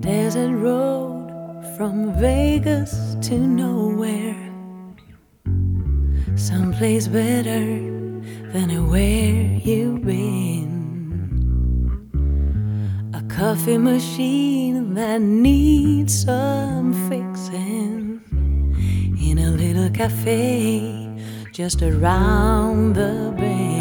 desert road from Vegas to nowhere, someplace better than where you've been. A coffee machine that needs some fixing in a little cafe just around the bend.